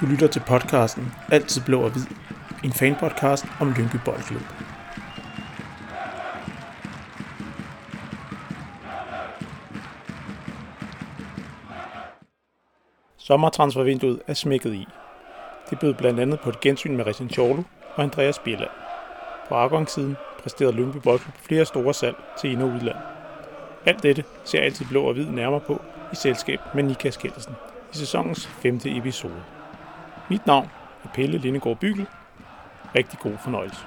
Du lytter til podcasten Altid Blå og Hvid, en fanpodcast om Lyngby Boldklub. Sommertransfervinduet er smækket i. Det bød blandt andet på et gensyn med Christian Tjorlu og Andreas Bjelland. På afgangssiden præsterede Lyngby Boldklub flere store salg til ind- og udland. Alt dette ser Altid Blå og Hvid nærmere på i selskab med Nikas Kjeldsen i sæsonens 5. episode. Mit navn er Pelle Lindegård Bygel. Rigtig god fornøjelse.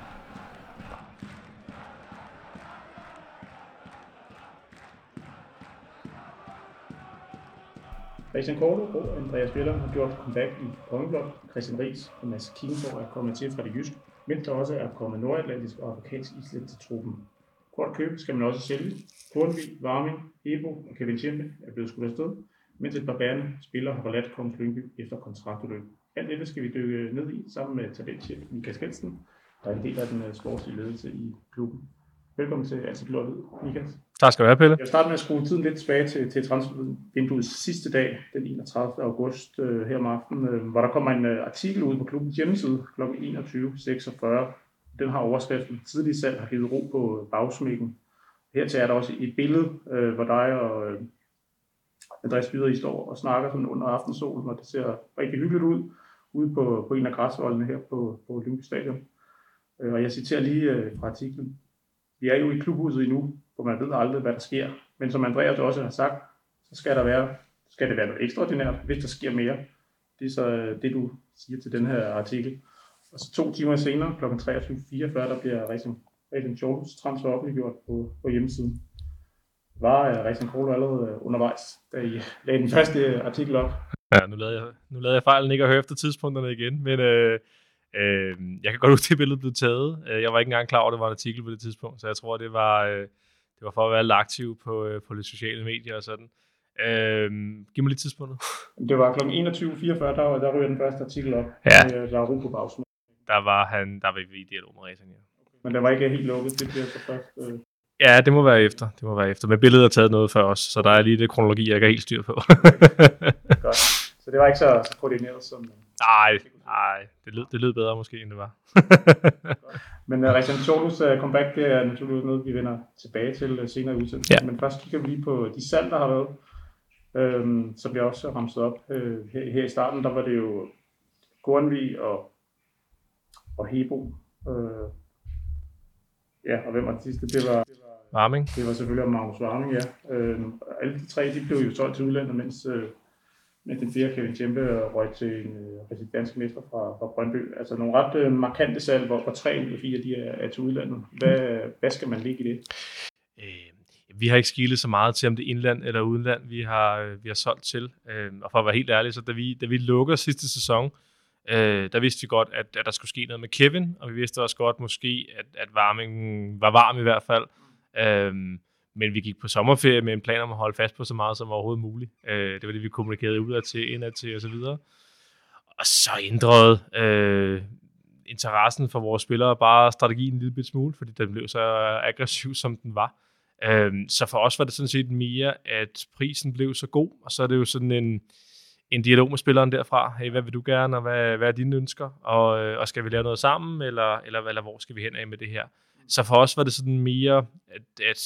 Christian Tjorlu og Andreas Bjelland har gjort comeback i Kongeblok. Christian Riis og Mads Kingsgaard er kommet til fra det jyske, mens der også er kommet nordatlantisk og afrikansk islet til truppen. Kort køb skal man også sælge. Kornvig, Varming, Hebo og Kevin Tjempe er blevet skudt afsted, mens et par bærende spillere har forladt Kongens Lyngby efter kontraktudløb. Alt dette skal vi dykke ned i sammen med talentchef Nikas Kjeldsen, der er en del af den sportslige ledelse i klubben. Velkommen til Altid Blå og Hvid, Nikas. Tak skal du have, Pelle. Jeg vil starte med at skrue tiden lidt tilbage til transfervinduets sidste dag, den 31. august her om aftenen, hvor der kommer en artikel ud på klubbens hjemmeside kl. 21.46. Den har overskriften: tidlig salg har givet ro på bagsmækken. Hertil er der også et billede, hvor dig og Andreas Bjelland står og snakker sådan under aftensolen, og det ser rigtig hyggeligt ud ude på en af græsvoldene her på Lyngby Stadion. Og jeg citerer lige fra artiklen: vi er jo i klubhuset endnu, hvor man ved aldrig, hvad der sker. Men som Andreas også har sagt, så skal det være noget ekstraordinært, hvis der sker mere. Det er så det, du siger til den her artikel. Og så 2 timer senere, kl. 23.44, der bliver Christian Tjorlus transfer offentliggjort på hjemmesiden. Var Christian Tjorlu allerede undervejs, da I lagde den første artikel op? Ja, nu lavede jeg fejlen ikke at høre efter tidspunkterne igen, men jeg kan godt huske, det billede blev taget. Jeg var ikke engang klar over, at det var en artikel på det tidspunkt, så jeg tror, det var for at være lidt aktiv på de sociale medier og sådan. Giv mig lidt tidspunktet. Det var kl. 21.44, der ryger den første artikel op. Ja. Der var ro på bagsmækken. Der var vi i dialog med Ræsen, ja. Men der var ikke helt lukket, det bliver så først... Ja, det må være efter. Men billedet er taget noget før os, så der er lige det kronologi, jeg ikke er helt styr på. Godt. Så det var ikke så koordineret som... Nej, det lød bedre måske, end det var. Men Christian Tjorlus comeback, det er naturligvis noget, vi vender tilbage til senere i udsendelsen. Ja. Men først kigger vi lige på de salg, der har været, som vi også ramset op her i starten. Der var det jo Kornvig og Hebo. Ja, og hvem var det sidste? Det var Varming. Det var selvfølgelig Magnus Varming, ja. Alle de 3, de blev jo solgt til udlandet, mens den 4. Kevin Tjempe røg til en dansk mester fra Brøndby. Altså nogle ret markante salg, hvor 3 ud af 4 de er til udlandet. Hvad skal man ligge i det? Vi har ikke skilet så meget til, om det er indland eller udenland, vi har solgt til. Og for at være helt ærlig, så da vi lukker sidste sæson, der vidste vi godt, at der skulle ske noget med Kevin, og vi vidste også godt måske, at Varming var varm i hvert fald. Men vi gik på sommerferie med en plan om at holde fast på så meget som overhovedet muligt. Det var det, vi kommunikerede udad til, indad til og så videre. Og så ændrede interessen for vores spillere bare strategien en lille smule, fordi den blev så aggressiv, som den var. Så for os var det sådan set mere, at prisen blev så god, og så er det jo sådan en dialog med spilleren derfra. Hey, hvad vil du gerne, og hvad er dine ønsker? Og skal vi lave noget sammen, eller hvor skal vi hen af med det her? Så for os var det sådan mere, at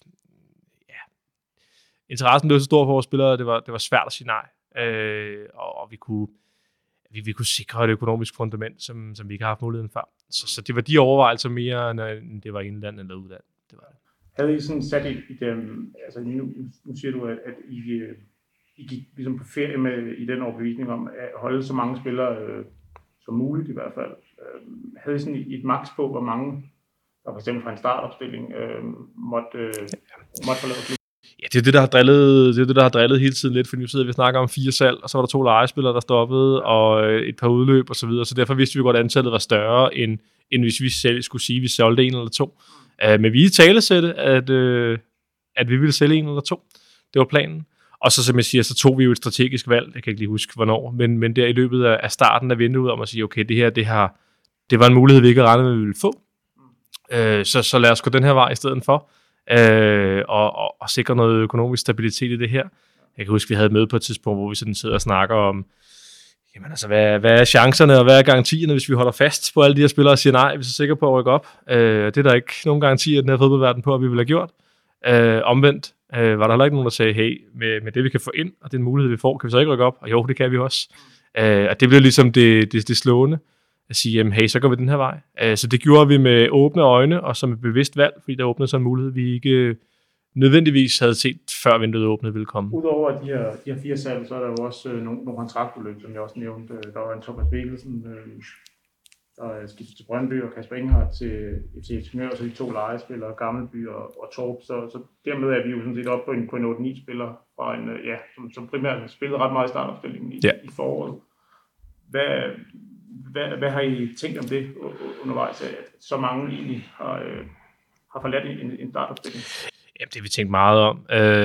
interessen blev så stor for vores spillere, at det var svært at sige nej. Og vi kunne sikre et økonomisk fundament, som vi ikke har haft muligheden før. Så det var de overvejelser mere, end det var indland eller udland. Det var det. Havde I sådan sat i dem, altså nu siger du, at I gik ligesom på ferie i den overbevisning om at holde så mange spillere som muligt i hvert fald. Havde I sådan et maks på, hvor mange, der for eksempel fra en startopstilling, måtte forlade klubben? Ja, det er det, der har drillet hele tiden lidt, for nu sidder vi og snakker om 4 salg, og så var der 2 lejespillere, der stoppede, og et par udløb og så videre, så derfor vidste vi godt, at antallet var større, end hvis vi selv skulle sige, at vi solgte 1 eller 2. Men vi talesætte, at vi ville sælge 1 eller 2. Det var planen. Og så, som jeg siger, så tog vi jo et strategisk valg, jeg kan ikke lige huske, hvornår, men der i løbet af starten af vinduet om at sige, okay, det var en mulighed, vi ikke havde regnet med, vi ville få. Så lad os gå den her vej i stedet for, og sikre noget økonomisk stabilitet i det her. Jeg kan huske, vi havde et møde på et tidspunkt, hvor vi sådan sidder og snakker om, Jamen altså, hvad er chancerne, og hvad er garantierne, hvis vi holder fast på alle de her spillere og siger nej, vi er så sikre på at rykke op? Det er der ikke nogen garanti i den her fodboldverden på, at vi vil have gjort. Omvendt var der heller ikke nogen, der sagde, hey, med det vi kan få ind, og den mulighed vi får, kan vi så ikke rykke op? Og jo, det kan vi også. Og det blev ligesom det slående at sige, jamen, hey, så går vi den her vej. Så det gjorde vi med åbne øjne, og som et bevidst valg, fordi der åbnede sig en mulighed, vi ikke nødvendigvis havde set, før vinduet åbnede ville komme. Udover de her 4 salg, så er der jo også nogle kontraktbeløb, som jeg også nævnte. Der var en Thomas Mikkelsen, der er skiftet til Brøndby, og Kasper Enghardt til FC Helsingør, og så de 2 lejespillere, Gammelby og Torp. Så dermed er vi jo sådan set oppe på en 8-9-spiller, fra en, som primært spillede ret meget i startopstillingen i foråret. Hvad har I tænkt om det undervejs, at så mange egentlig har forladt en startopstilling? Jamen, det har vi tænkt meget om.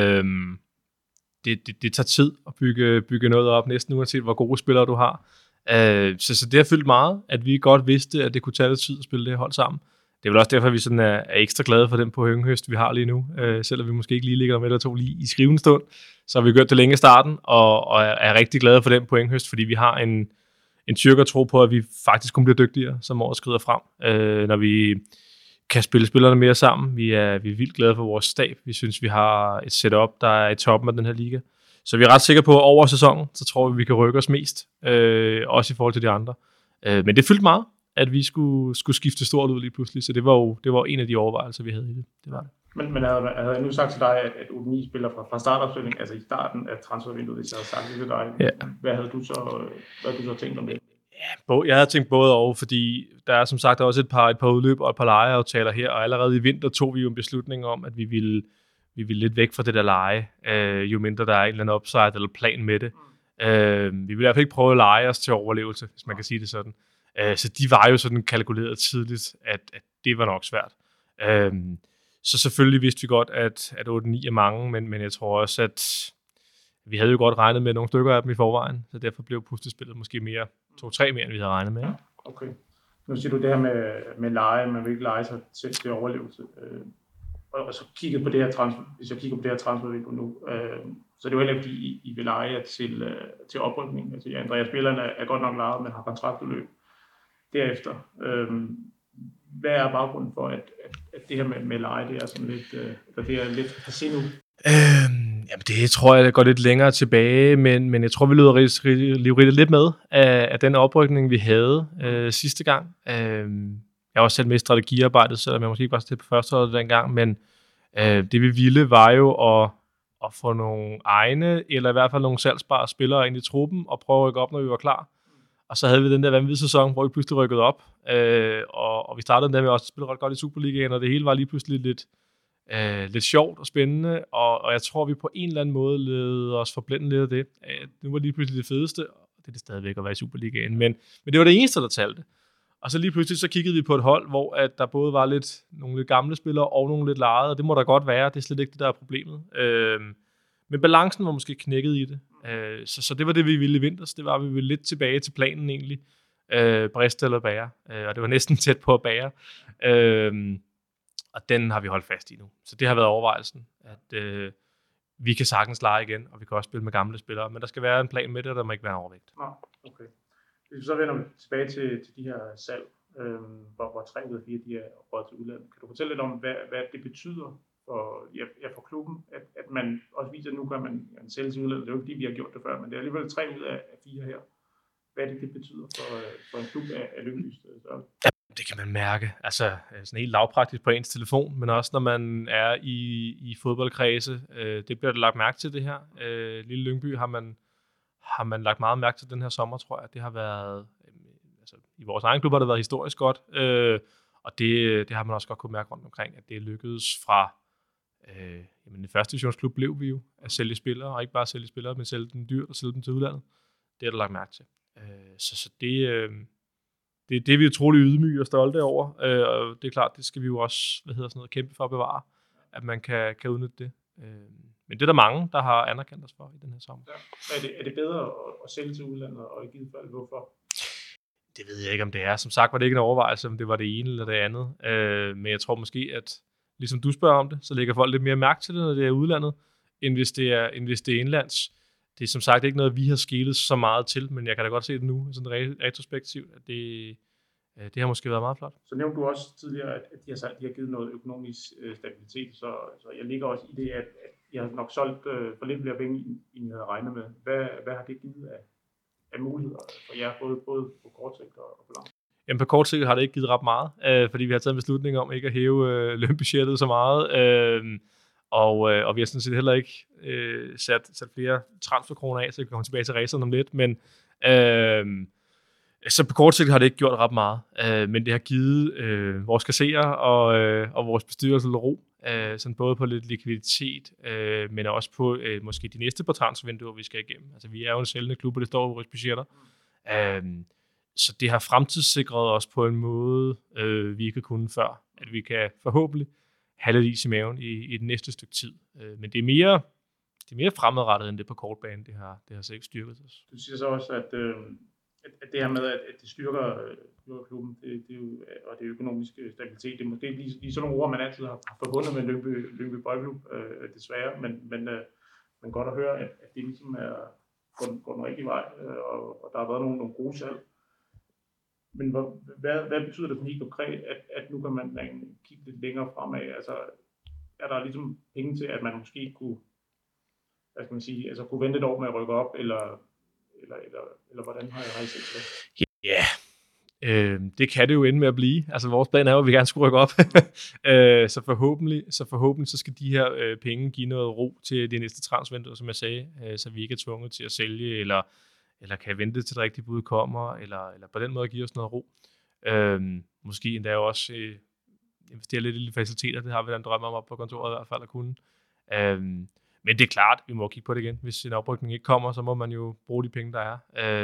Det tager tid at bygge noget op, næsten uanset hvor gode spillere du har. Så det har fyldt meget, at vi godt vidste, at det kunne tage lidt tid at spille det hold sammen. Det er vel også derfor, at vi sådan er ekstra glade for den pointhøst, vi har lige nu. Selvom vi måske ikke lige ligger med eller to lige i skrivende stund, så har vi gjort det længe i starten, og er rigtig glade for den pointhøst, fordi vi har en tyrker tro på, at vi faktisk kunne blive dygtigere, som året skrider frem, når vi kan spille spillerne mere sammen. Vi er vildt glade for vores stab. Vi synes, vi har et setup, der er i toppen af den her liga. Så vi er ret sikre på, at over sæsonen, så tror vi kan rykke os mest, også i forhold til de andre. Men det fyldte meget, at vi skulle skifte stort ud lige pludselig, så det var en af de overvejelser, vi havde i det. Det var det. Men havde jeg nu sagt til dig, at U9 spiller fra startopstilling, altså i starten af transfervinduet, hvis jeg havde sagt det til dig, hvad havde du så tænkt om det? Ja, jeg havde tænkt både over, fordi der er som sagt også et par udløb og et par lejeaftaler her, og allerede i vinter tog vi jo en beslutning om, at vi ville lidt væk fra det der leje, jo mindre der er en eller anden upside eller plan med det. Vi vil i hvert fald ikke prøve at lege os til overlevelse, hvis man kan sige det sådan. Så de var jo sådan kalkuleret tidligt, at det var nok svært. Så selvfølgelig vidste vi godt, at 8-9 er mange, men jeg tror også, at vi havde jo godt regnet med nogle stykker af dem i forvejen, så derfor blev puslespillet måske mere 2-3 mere, end vi havde regnet med. Okay. Nu siger du det her med leje, man vil ikke lege sig til overlevelse. Og så kigget på det her hvis jeg kigger på det her transfervindue nu, så er det jo heller ikke, fordi I vil lege til oprykning. Altså, Andreas Bjelland er godt nok lejet, men har kontraktudløb derefter. Hvad er baggrunden for, at det her med leje, det er sådan lidt, det er lidt passé nu? Jamen det tror jeg går lidt længere tilbage, men jeg tror, vi løber lidt med af den oprykning, vi havde sidste gang. Jeg har også selv med i strategiarbejdet, selvom jeg måske ikke var til på førsteholdet dengang, men det vi ville var jo at få nogle egne, eller i hvert fald nogle salgsbare spillere ind i truppen, og prøve at rykke op, når vi var klar. Og så havde vi den der vanvittige sæson, hvor vi pludselig rykkede op, og vi startede der med også at spille ret godt i Superligaen, og det hele var lige pludselig lidt sjovt og spændende, og jeg tror, vi på en eller anden måde ledte os forblændet lidt af det. Nu var lige pludselig det fedeste, og det er det stadigvæk at være i Superligaen, men det var det eneste, der talte. Og så lige pludselig så kiggede vi på et hold, hvor at der både var nogle lidt gamle spillere og nogle lidt lejede, og det må der godt være, det er slet ikke det, der er problemet. Men balancen var måske knækket i det. Så det var det, vi ville i vinters. Det var, at vi ville lidt tilbage til planen egentlig. Briste eller bære. Og det var næsten tæt på at bære. Og den har vi holdt fast i nu. Så det har været overvejelsen, at vi kan sagtens lege igen, og vi kan også spille med gamle spillere. Men der skal være en plan med det, og der må ikke være en overvægt. Okay. Hvis vi så vender tilbage til de her salg, hvor 3 ud af 4 de er råd til udlandet. Kan du fortælle lidt om, hvad det betyder for klubben, at man også viser, at nu kan man sælge til udlandet? Det er jo ikke fordi, vi har gjort det før, men det er alligevel 3 ud af 4 her. Hvad er det betyder for en klub af Lyngby? Ja, det kan man mærke. Altså sådan helt lavpraktisk på ens telefon, men også når man er i fodboldkredse. Det bliver der lagt mærke til det her. Lille Lyngby har man lagt meget mærke til den her sommer, tror jeg. Det har været, altså i vores egen klub har det været historisk godt, og det har man også godt kunne mærke rundt omkring, at det lykkedes fra, i første divisionsklub blev vi jo at sælge spillere, og ikke bare sælge spillere, men sælge dem dyrt og sælge dem til udlandet. Det er der lagt mærke til. Så det er vi utrolig ydmyge og stolte over, og det er klart, det skal vi jo også kæmpe for at bevare, at man kan udnytte det. Men det er der mange, der har anerkendt os for i den her sommer. Ja. Er det bedre at sælge til udlandet, og i givet fald hvorfor? Det ved jeg ikke, om det er. Som sagt var det ikke en overvejelse, om det var det ene eller det andet. Men jeg tror måske, at ligesom du spørger om det, så lægger folk lidt mere mærke til det, når det er udlandet, end hvis det er indlands. det er som sagt ikke noget, vi har skelet så meget til, men jeg kan da godt se det nu, sådan retrospektivt, at det har måske været meget flot. Så nævnte du også tidligere, at de har givet noget økonomisk stabilitet, så jeg ligger også i det, at I har nok solgt for lidt flere penge, end I havde regnet med. Hvad har det givet af muligheder for jer, både på kort sigt og på lang sigt? Jamen på kort sigt har det ikke givet ret meget, fordi vi har taget en beslutning om ikke at hæve lønbudgettet så meget, og vi har sådan set heller ikke sat flere transferkroner af, så vi kan komme tilbage til raceren om lidt, men så på kort sigt har det ikke gjort ret meget, men det har givet vores kasserer og vores bestyrelse ro, sådan både på lidt likviditet, men også på måske de næste par transfervinduer, vi skal igennem. Altså vi er jo en sælgende klub, og det står i vores budgetter. Så det har fremtidssikret os på en måde, vi ikke har kunnet før, at vi kan forhåbentlig have lidt is i maven i det næste stykke tid. Men det er mere fremadrettet, end det på kortbanen. Det har sikkert styrket os. Du siger så også, at det her med, at det styrker klubben, og det økonomiske stabilitet, det er måske lige sådan nogle ord, man altid har forbundet med Lyngby Boldklub, desværre, men godt at høre, at det ligesom går den rigtige vej, og der har været nogle gode salg. Men hvad betyder det helt konkret, at nu kan man kigge lidt længere fremad? Altså, er der ligesom penge til, at man måske kunne, hvad skal man sige, altså kunne vente et år med at rykke op, eller hvordan har I set det? Ja, det kan det jo ende med at blive. Altså vores plan er jo, at vi gerne skulle rykke op. Så forhåbentlig så skal de her penge give noget ro til de næste transfervinduer, som jeg sagde, så vi ikke er tvunget til at sælge, eller kan vente til det rigtige bud kommer, eller på den måde give os noget ro. Måske endda også investere lidt i faciliteter, det har vi da en drøm om op på kontoret i hvert fald at kunne. Men det er klart, vi må kigge på det igen. Hvis en oprykning ikke kommer, så må man jo bruge de penge, der er.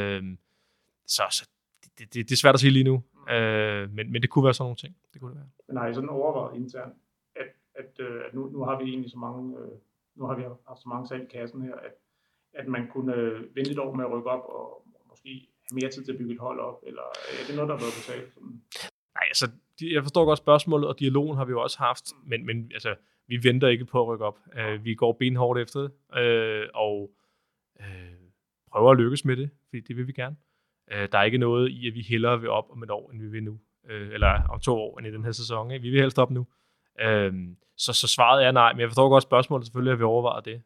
Så det er svært at sige lige nu, men det kunne være sådan nogle ting. Det kunne det være. Men har I sådan overvejet internt, at nu har vi egentlig så mange, nu har vi haft så mange salg i kassen her, at man kunne vente et år med at rykke op, og måske have mere tid til at bygge et hold op, eller er det noget, der har været på tale? Nej, altså, jeg forstår godt spørgsmålet, og dialogen har vi jo også haft, men altså, vi venter ikke på at rykke op. Vi går benhårdt efter det, og prøver at lykkes med det, fordi det vil vi gerne. Der er ikke noget i, at vi hellere vil op om et år, end vi vil nu. Eller om 2 år, end i den her sæson. Ikke? Vi vil helst op nu. Så svaret er nej, men jeg forstår godt spørgsmålet. Selvfølgelig har vi overvejet det.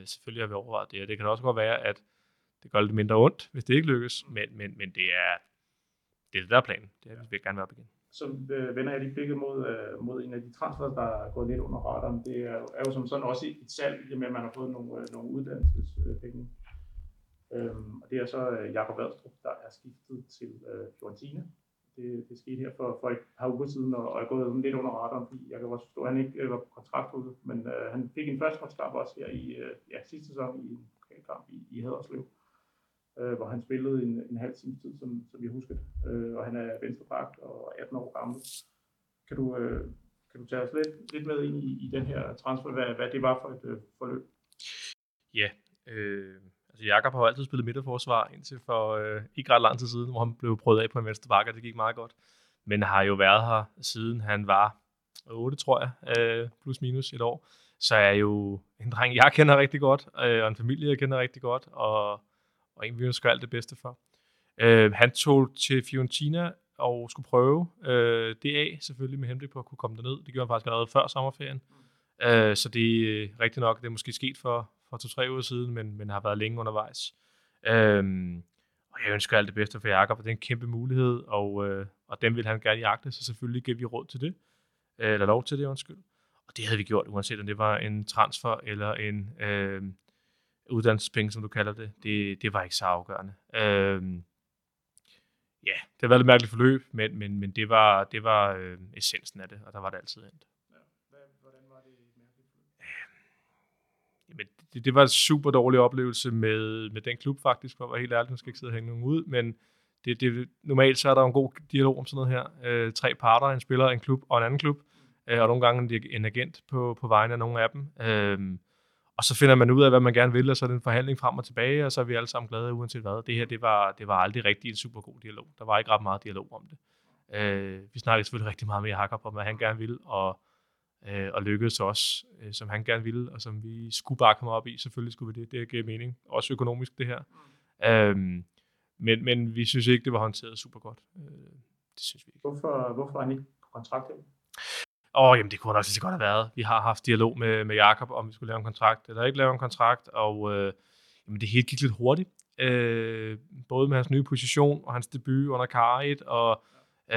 Og det kan også godt være, at det gør lidt mindre ondt, hvis det ikke lykkes. Men det er det, der er planen. Det er, vi vil gerne være op igen. Så vender jeg lige blikket mod en af de transfers, der er gået lidt under radaren. Det er jo som sådan også et salg, i og med at man har fået nogle uddannelsespenge. Og det er så Jakob Vadstrup, der er skiftet til Fiorentina. Det skete her for et par uger siden, og er gået lidt under radaren, fordi jeg kan også forstå, at han ikke var på kontrakthuset, men han fik en førsteholdskamp også her i sidste sæson i en pokalkamp i Haderslev, hvor han spillede en halv times tid, som vi husker det. Og han er venstreback og 18 år gammel. Kan du tage os lidt med ind i den her transfer, hvad det var for et forløb? Ja, altså Jakob har jo altid spillet midterforsvar indtil for ikke ret lang tid siden, hvor han blev prøvet af på en venstre bakke, og det gik meget godt. Men har jo været her siden han var 8, tror jeg, plus minus et år. Så er jo en dreng, jeg kender rigtig godt, og en familie, jeg kender rigtig godt, og en, vi ønsker alt det bedste for. Han tog til Fiorentina og skulle prøve det af, selvfølgelig med henblik på at kunne komme derned. Det gjorde han faktisk allerede før sommerferien. Så det er rigtigt nok, det er måske sket for 2-3 uger siden, men har været længe undervejs. Og jeg ønsker alt det bedste for Jakob, og det er en kæmpe mulighed, og den vil han gerne jagte, så selvfølgelig giver vi råd til det, eller lov til det, undskyld. Og det havde vi gjort, uanset om det var en transfer eller en uddannelsespenge, som du kalder det. Det var ikke så afgørende. Ja, det har været et mærkeligt forløb, men det var essensen af det, og der var det altid endt. Hvordan var det et mærkeligt forløb? Jamen, det var en super dårlig oplevelse med den klub faktisk, for at være helt ærlig, nu skal jeg ikke sidde og hænge nogen ud, men normalt så er der en god dialog om sådan noget her. 3 parter, en spiller, en klub og en anden klub, og nogle gange en agent på vegne af nogle af dem. Og så finder man ud af, hvad man gerne vil, og så er det en forhandling frem og tilbage, og så er vi alle sammen glade, uanset hvad. Det her, det var aldrig rigtig en super god dialog. Der var ikke ret meget dialog om det. Vi snakkede selvfølgelig rigtig meget med Jakob om, hvad han gerne ville, og og lykkedes også, som han gerne ville, og som vi skulle bare komme op i. Selvfølgelig skulle vi det. Det giver mening. Også økonomisk, det her. Men vi synes ikke, det var håndteret super godt. Det synes vi ikke. Hvorfor er han ikke på kontrakt? Jamen det kunne nok lige så godt have været. Vi har haft dialog med Jakob, om vi skulle lave en kontrakt, eller ikke lave en kontrakt, og jamen det hele gik lidt hurtigt. Både med hans nye position, og hans debut under Karit, og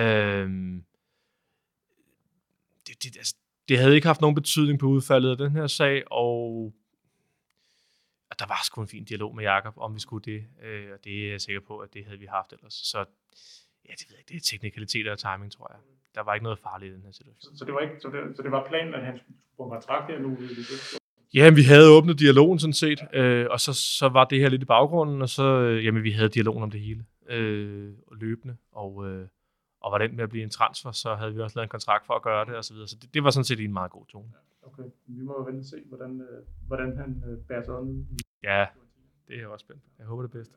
det havde ikke haft nogen betydning på udfaldet af den her sag, og der var sgu en fin dialog med Jakob, om vi skulle det, og det er jeg sikker på, at det havde vi haft ellers. Så ja, det ved jeg ikke, det er teknikaliteter og timing, tror jeg. Der var ikke noget farligt i den her situation. Så det var planen, at han skulle på en kontrakt her nu? Ja, vi havde åbnet dialogen sådan set, og så var det her lidt i baggrunden, og så, vi havde dialogen om det hele, løbende, og var den med at blive en transfer, så havde vi også lavet en kontrakt for at gøre det, og så videre. Så det var sådan set en meget god tone. Okay, vi må jo vente og se, hvordan han bærer sig ud. Ja, det er jeg også spændt. Jeg håber det bedste.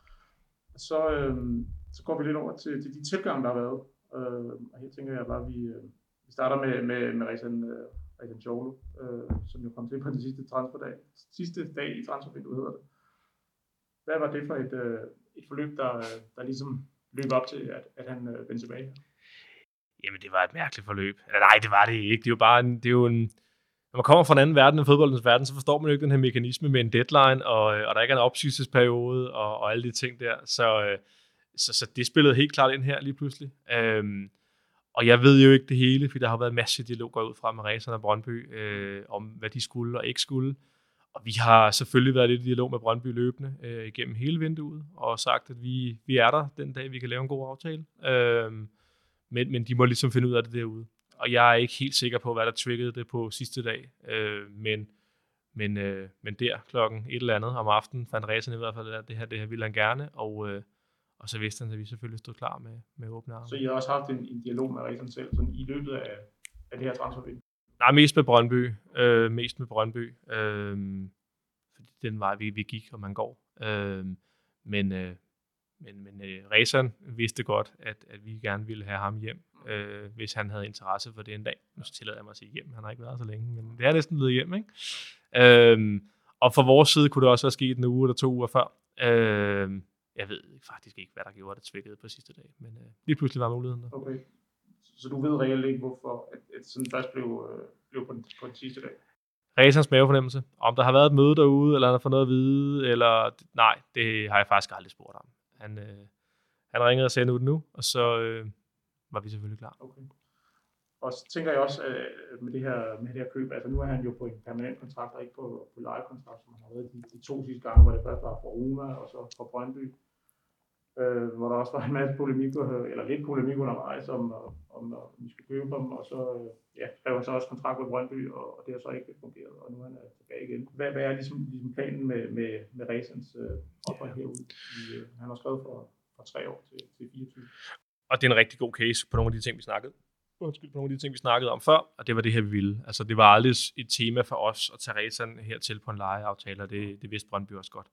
Så går vi lidt over til de tilgange, der har været. Og her tænker jeg bare, at vi starter med Rezan Çorlu, som jo kom til på den sidste transferdag. Sidste dag i transfervinduet hedder det. Hvad var det for et forløb, der ligesom løb op til, at han vendte tilbage? Jamen, det var et mærkeligt forløb. Nej, det var det ikke. Det er jo en når man kommer fra en anden verden end fodboldens verden, så forstår man jo ikke den her mekanisme med en deadline, og der ikke er en opsigelsesperiode, og alle de ting der. Så det spillede helt klart ind her lige pludselig. Og jeg ved jo ikke det hele, fordi der har været en masse dialoger ud fra med Rezan og Brøndby, om hvad de skulle og ikke skulle. Og vi har selvfølgelig været lidt i dialog med Brøndby løbende igennem hele vinduet, og sagt, at vi er der den dag, vi kan lave en god aftale. Men de må ligesom finde ud af det derude. Og jeg er ikke helt sikker på, hvad der triggede det på sidste dag. Men der klokken et eller andet om aftenen fandt Rezan i hvert fald, at det her ville han gerne, og så vidste han, at vi selvfølgelig stod klar med åbne arme. Så I har også haft en dialog med Rezan selv, sådan i løbet af det her transfervindue? Nej, mest med Brøndby. Fordi den vej, vi gik, og man går. Men Rezan vidste godt, at vi gerne ville have ham hjem, hvis han havde interesse for det en dag. Nu tillader jeg mig at sige hjem, han har ikke været så længe, men det er næsten blevet hjem, ikke? Og fra vores side kunne det også være sket en uge eller 2 uger før. Jeg ved faktisk ikke, hvad der gjorde, det tvikkede på sidste dag, men lige pludselig var muligheden der. Okay. Så du ved reelt ikke, hvorfor at sådan først blev på den sidste dag? Rezans mavefornemmelse. Om der har været et møde derude, eller han har fået noget at vide, eller nej, det har jeg faktisk aldrig spurgt om. Han ringede og sagde nu, og så var vi selvfølgelig klar. Okay. Og så tænker jeg også med det her køb, altså nu er han jo på en permanent kontrakt, og ikke på lejekontrakt, som han har været de 2 sidste gange, hvor det først var for Roma, og så for Brøndby. Hvor der også var en masse polemik, eller lidt polemik undervejs, om vi skulle købe dem, og så skrev han så også kontrakt med Brøndby, og det har så ikke fungeret, og nu er han tilbage igen. Hvad er ligesom planen med Rezans ophold herude? Han har skrevet fra 3 år til 24. Og det er en rigtig god case på nogle af de ting, vi snakkede om før, og det var det her, vi ville. Altså, det var aldrig et tema for os at tage Rezan hertil på en lejeaftale, og det vidste Brøndby også godt.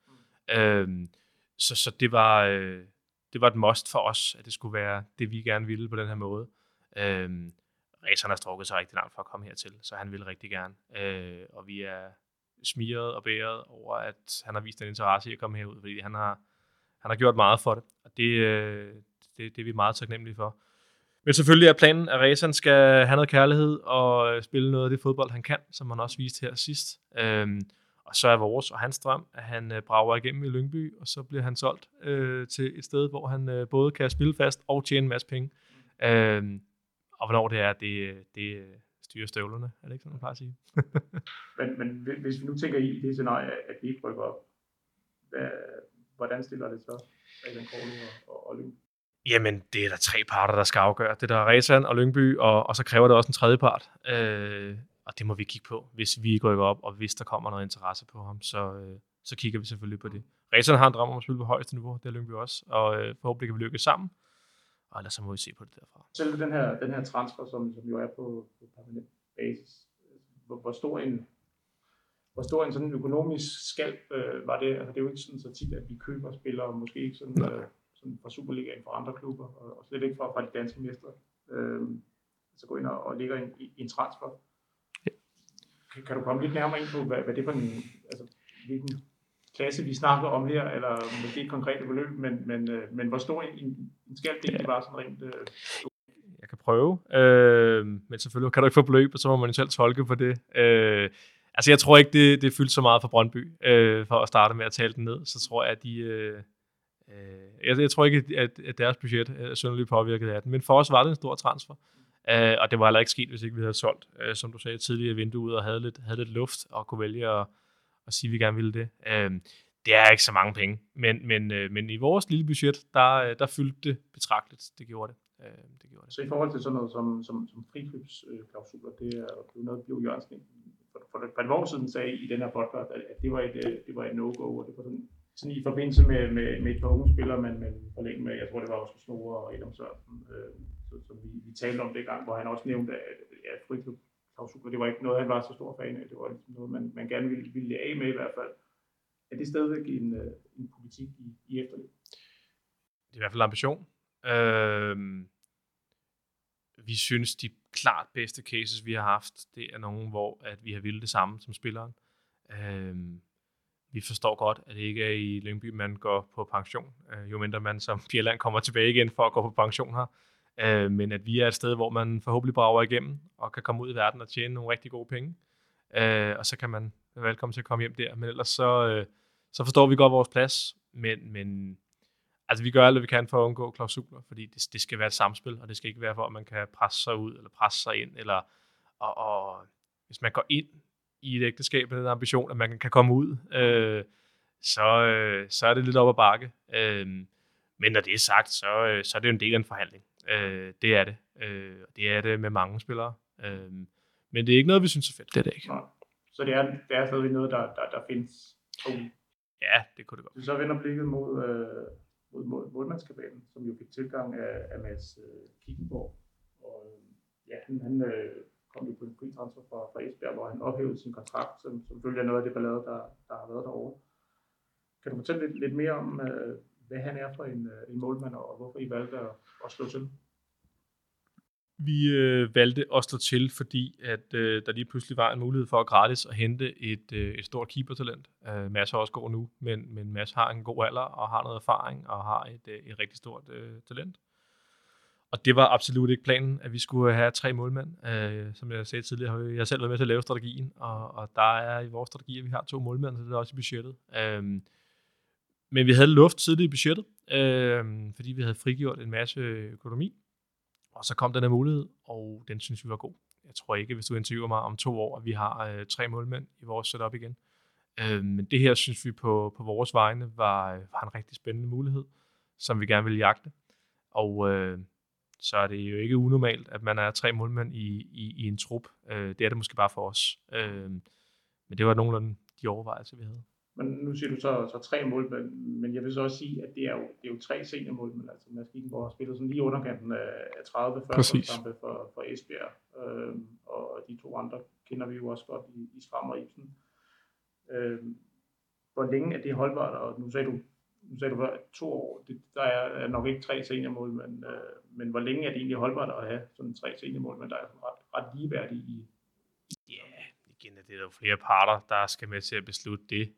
Så det var et must for os, at det skulle være det, vi gerne ville på den her måde. Rezan har strukket sig rigtig langt for at komme hertil, så han ville rigtig gerne. Og vi er smiret og bæret over, at han har vist en interesse i at komme herud, fordi han har gjort meget for det, og det er vi meget taknemmelige for. Men selvfølgelig er planen, at Rezan skal have noget kærlighed og spille noget af det fodbold, han kan, som han også viste her sidst. Og så er vores og hans drøm, at han brager igennem i Lyngby, og så bliver han solgt til et sted, hvor han både kan spille fast og tjene en masse penge. Og hvornår det er, det styrer støvlerne, er det ikke sådan, man plejer at sige? men hvis vi nu tænker i det scenarie, at vi ikke rykker op, hvordan stiller det så Rezan og Lyngby? Jamen, det er der 3 parter, der skal afgøre. Det er der Rezan og Lyngby, og så kræver det også en tredje part. Og det må vi kigge på, hvis vi ikke rykker op, og hvis der kommer noget interesse på ham, så kigger vi selvfølgelig på det. Rezan har en drøm om at spille på højeste niveau, det er Lyngby også, og forhåbentlig kan vi lykkes sammen, og ellers så må vi se på det derfra. Selv den her transfer, som jo er på permanent basis, hvor stor en sådan økonomisk skalp var det? Altså, det er jo ikke sådan så tit, at vi køber spillere, måske ikke sådan fra Superligaen fra andre klubber, og slet ikke fra de danske mestre, så gå ind og ligger i en transfer. Kan du komme lidt nærmere ind på, hvad det er for en, altså, hvilken klasse vi snakker om her, eller måske et konkret beløb, men hvor stor en skal det egentlig var sådan rent? Jeg kan prøve, men selvfølgelig kan du ikke få beløb, og så må man jo selv tolke på det. Altså jeg tror ikke, det er fyldt så meget for Brøndby, for at starte med at tale den ned. Så tror jeg, at jeg tror ikke, at deres budget er synderligt påvirket af den. Men for os var det en stor transfer, og det var heller ikke sket, hvis ikke vi havde solgt, som du sagde, tidligere vinduet og havde lidt luft og kunne vælge at sige, at vi gerne ville det. Det er ikke så mange penge, men i vores lille budget, der fyldte det betragteligt. Det gjorde det. Så i forhold til sådan noget som frikøbsklausuler, det er jo noget, Bio Jørgensen for et år siden sagde i den her podcast, at det var et no-go, og det var sådan i forbindelse med et par unge spillere, man forlængede med, jeg tror det var også Snore og Adam Sørensen, som vi talte om det gang, hvor han også nævnte, at frikøbsklausuler, det var ikke noget, han var så stor fan af, det var ligesom noget, man gerne ville af med i hvert fald. Er det stadigvæk en politik i efterløb? Det er i hvert fald en ambition. Vi synes, de klart bedste cases, vi har haft, det er nogen, hvor at vi har ville det samme som spilleren. Vi forstår godt, at det ikke er i Lyngby, man går på pension. Jo mindre man som Bjelland kommer tilbage igen for at gå på pension her. Men at vi er et sted, hvor man forhåbentlig brager igennem og kan komme ud i verden og tjene nogle rigtig gode penge. Og så kan man være velkommen til at komme hjem der. Men ellers så forstår vi godt vores plads. Men altså vi gør alt, hvad vi kan for at undgå klausuler, fordi det skal være et samspil, og det skal ikke være for, at man kan presse sig ud eller presse sig ind. Og hvis man går ind i et ægteskab med den ambition, at man kan komme ud, så er det lidt op ad bakke. Men når det er sagt, så er det jo en del af en forhandling. Det er det. Det er det med mange spillere. Men det er ikke noget, vi synes er fedt. Det er det ikke. Nej. Så det er stadig noget, der findes. Ja, det kunne det godt. Så vender blikket mod målmandskabalen, som jo fik tilgang af Mads Kickenborg. Og ja, han kom jo på en fri transfer fra Esbjerg, hvor han ophævede sin kontrakt, som følger noget af det ballade, der har været derovre. Kan du fortælle lidt mere om, hvad han er for en målmand, og hvorfor I valgte at slå til? Vi valgte at slå til, fordi at der lige pludselig var en mulighed for at gratis at hente et stort keepertalent. Mads har også går nu, men Mads har en god alder og har noget erfaring og har et rigtig stort talent. Og det var absolut ikke planen, at vi skulle have 3 målmænd. Som jeg sagde tidligere, har jeg selv været med til at lave strategien, og der er i vores strategi, at vi har 2 målmænd, så det er også i budgettet. Men vi havde luft tidligt i budgettet, fordi vi havde frigjort en masse økonomi. Og så kom den her mulighed, og den synes vi var god. Jeg tror ikke, hvis du interviewer mig om 2 år, at vi har 3 målmænd i vores setup igen. Men det her synes vi på vores vegne var en rigtig spændende mulighed, som vi gerne ville jagte. Og så er det jo ikke unormalt, at man er 3 målmænd i en trup. Det er det måske bare for os. Men det var nogenlunde de overvejelser, vi havde. Men nu siger du så 3 målmænd, men jeg vil så også sige, at det er jo 3 seniormålmænd, altså Mads Kickenborg har spillet sådan lige underkanten af 30 førstekampe for Esbjerg, og de 2 andre kender vi jo også godt i Stram og Ibsen. Hvor længe er det holdbart, og nu sagde du før 2 år, der er nok ikke 3 seniormålmænd, men hvor længe er det egentlig holdbart at have sådan 3 seniormålmænd, der er sådan ret ligeværdige i? Igen, det er der jo flere parter, der skal med til at beslutte det.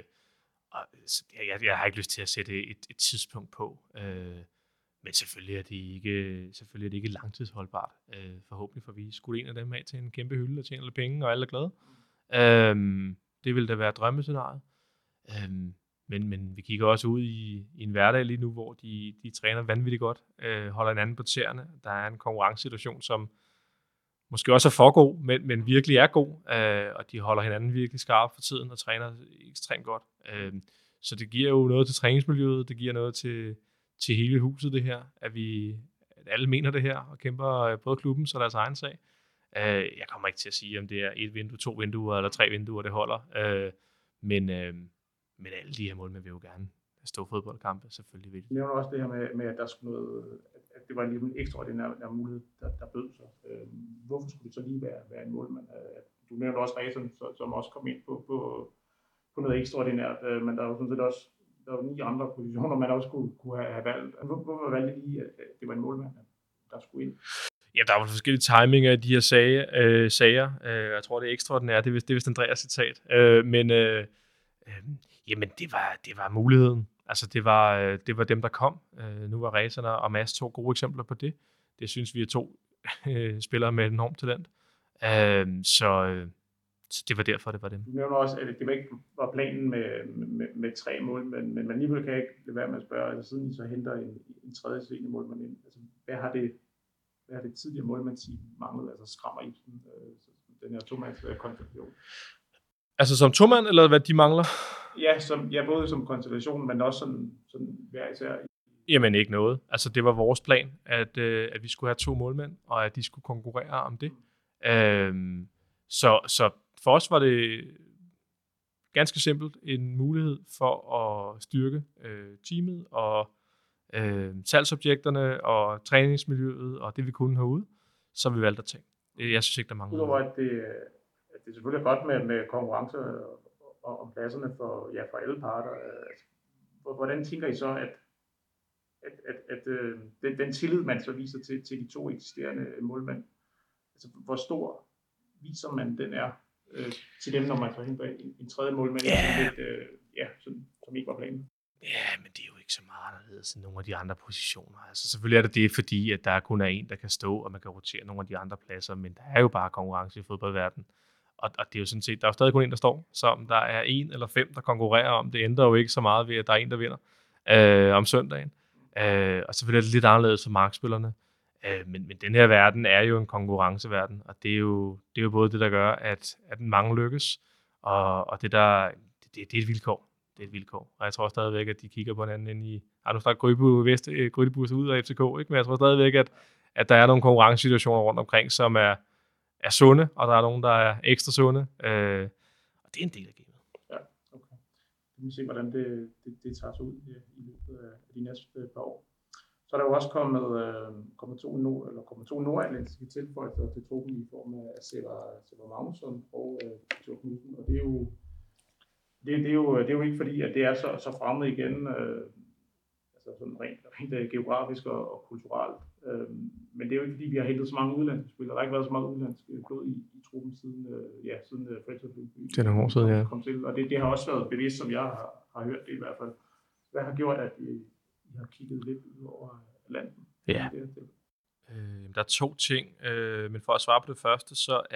Jeg har ikke lyst til at sætte et tidspunkt på. Men selvfølgelig er det ikke langtidsholdbart. Forhåbentlig får vi skudt en af dem af til en kæmpe hylde og tjener lidt penge, og alle er glade. Det vil da være drømmescenariet. Men vi kigger også ud i en hverdag lige nu, hvor de træner vanvittigt godt, holder hinanden på tæerne. Der er en konkurrencesituation, som måske også er for god, men virkelig er god, og de holder hinanden virkelig skarpt for tiden og træner ekstremt godt. Så det giver jo noget til træningsmiljøet, det giver noget til hele huset det her, at alle mener det her og kæmper både klubben og deres egen sag. Jeg kommer ikke til at sige, om det er 1 vindue, 2 vinduer eller 3 vinduer, det holder. Men alle de her målmænd vil jo gerne stå fodboldkampe, selvfølgelig vil. Det nævner også det her med, at der skulle noget, at det var lige en ekstraordinær mulighed, der bød sig. Hvorfor skulle det så lige være en målmand? Du nævnte også Ræsen, som også kom ind på noget ekstraordinært, men der er jo sådan set også 9 andre positioner, man også kunne have valgt. Hvorfor valgte I lige, at det var en målmand, der skulle ind? Ja, der er jo forskellige timing af de her sager. Jeg tror, det er ekstraordinært. Det er vist Andreas citat. Jamen, det var muligheden. Altså, det var dem, der kom. Nu var Ræserne og Mads 2 gode eksempler på det. Det synes vi er 2 spillere med et enormt talent. Så det var derfor, det var dem. Du nævner også, at det ikke var planen med 3 mål, men man alligevel kan ikke lade være med at spørge, altså siden I så henter en tredje senior målmand ind, altså hvad har det tidligere målmandsteam manglet, altså skrammer i den her tomands konstellation? Altså som tomand, eller hvad de mangler? Ja, både som konstellation, men også sådan hver især. Jamen ikke noget. Altså det var vores plan, at vi skulle have 2 målmænd, og at de skulle konkurrere om det. Så for os var det ganske simpelt en mulighed for at styrke teamet og salgsobjekterne og træningsmiljøet og det vi kunne herude, så vi valgte at tage. Jeg synes ikke, der mangler noget. Udover at det selvfølgelig er godt med konkurrence om pladserne for alle parter. Hvordan tænker I så, at den tillid, man så viser til de 2 eksisterende målmænd, altså hvor stor viser man den er til dem, når man så henter en tredje målmand, som ikke var planen? Ja, men det er jo ikke så meget anderledes end nogle af de andre positioner. Altså selvfølgelig er det fordi, at der kun er en, der kan stå, og man kan rotere nogle af de andre pladser, men der er jo bare konkurrence i fodboldverdenen. Og det er jo sådan set, der er jo stadig kun en, der står, så om der er 1 eller 5, der konkurrerer om, det ændrer jo ikke så meget ved, at der er en, der vinder om søndagen. Og selvfølgelig er det lidt anderledes for markspillerne. Men den her verden er jo en konkurrenceverden, og det er jo både det, der gør, at mange lykkes, og det er et vilkår. Det er et vilkår. Og jeg tror stadigvæk, at de kigger på hinanden ind i... nu snakker Grydebus ud af FCK, ikke? Men jeg tror stadigvæk, at der er nogle konkurrencesituationer rundt omkring, som er sunde, og der er nogen, der er ekstra sunde. Og det er en del af gamet. Ja, okay. Vi må se, hvordan det tager sig ud i løbet af de næste par år. Så er der jo også kommet to nordatlantiske tilføjelser til truppen i form af Sever Magnusson og Thor Knudsen. Og det er jo ikke fordi, at det er så fremmed igen, altså sådan rent geografisk og kulturelt. Men det er jo ikke fordi, vi har hentet så mange udlandske spillere. Der har ikke været så meget udlandske blod i truppen siden Fredericia det er nogle år siden, ja. Kom til. Og det har også været bevidst, som jeg har hørt det i hvert fald. Hvad har gjort, at I har kigget lidt ud over landet? Ja. Der er 2 ting, men for at svare på det første,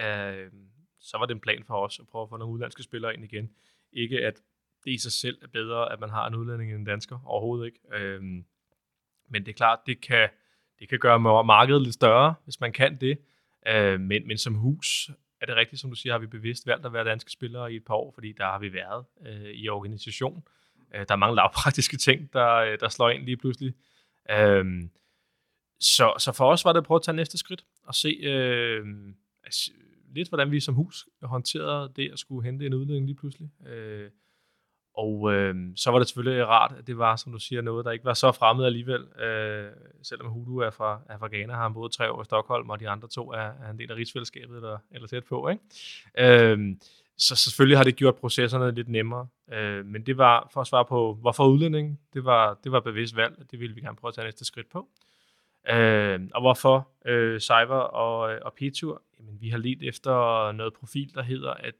så var det en plan for os at prøve at få nogle udlandske spillere ind igen. Ikke at det i sig selv er bedre, at man har en udlænding end en dansker, overhovedet ikke. Men det er klart, det kan gøre markedet lidt større, hvis man kan det. Men som hus er det rigtigt, som du siger, har vi bevidst valgt at være danske spillere i et par år, fordi der har vi været i organisation. Der er mange lavpraktiske ting, der slår ind lige pludselig. Så for os var det at prøve at tage næste skridt og se lidt, hvordan vi som hus håndterede det at skulle hente en udlænding lige pludselig. Så var det selvfølgelig rart, at det var, som du siger, noget, der ikke var så fremmed alligevel. Selvom Hudu er fra Ghana, har han boet 3 år i Stockholm, og de andre 2 er en del af rigsfællesskabet eller tæt på, ikke? Så selvfølgelig har det gjort processerne lidt nemmere. Men det var, for at svare på, hvorfor udlænding, det var bevidst valg, at det ville vi gerne prøve at tage næste skridt på. Og hvorfor Seiver og Petur? Jamen, vi har ledt efter noget profil, der hedder, at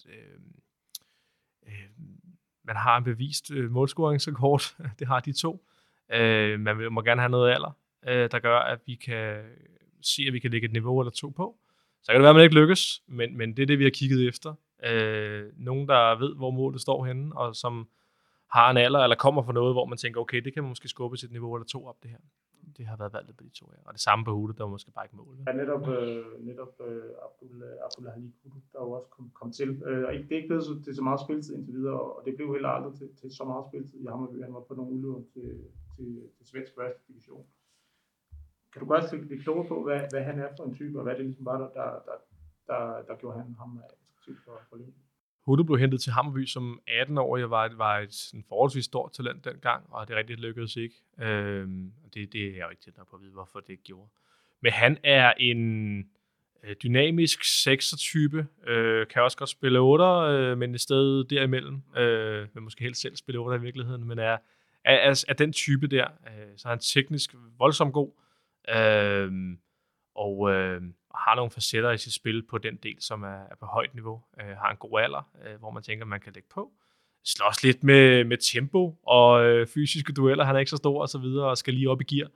man har en bevist målscoringsrekord. Det har de 2. Man må gerne have noget alder, der gør, at vi kan se, at vi kan lægge et niveau eller 2 på. Så kan det være, at man ikke lykkes, men det er det, vi har kigget efter. Nogen, der ved, hvor målet står henne, og som har en alder, eller kommer fra noget, hvor man tænker, okay, det kan man måske skubbe til et niveau eller 2 op, det her. Det har været valgt på de 2 her. Og det samme på Hudu, der var måske bare ikke mål. Ja, netop Abdullah Ali Hudu, der jo også kom til. Og det er ikke blevet til så meget spilletid indtil videre, og det blev heller aldrig til så meget spilletid i Hammarby. Han var på nogle udlån til svensk første division. Kan du godt lidt klogere på, hvad han er for en type, og hvad det ligesom var, der gjorde ham attraktiv for Lyngby? Hudu blev hentet til Hammarby som 18-årig, var et forholdsvis stort talent dengang, og det rigtig lykkedes ikke. Det er jeg jo ikke tæt nok på at vide, hvorfor det ikke gjorde. Men han er en dynamisk 6'er-type, kan også godt spille 8'er, men et sted derimellem. Vil måske helst selv spille 8'er i virkeligheden, men er den type der. Så er han teknisk voldsomt god. og har nogle facetter i sit spil på den del, som er på højt niveau. Har en god alder, hvor man tænker, man kan lægge på. Slås lidt med tempo og fysiske dueller. Han er ikke så stor og så videre, og skal lige op i gear.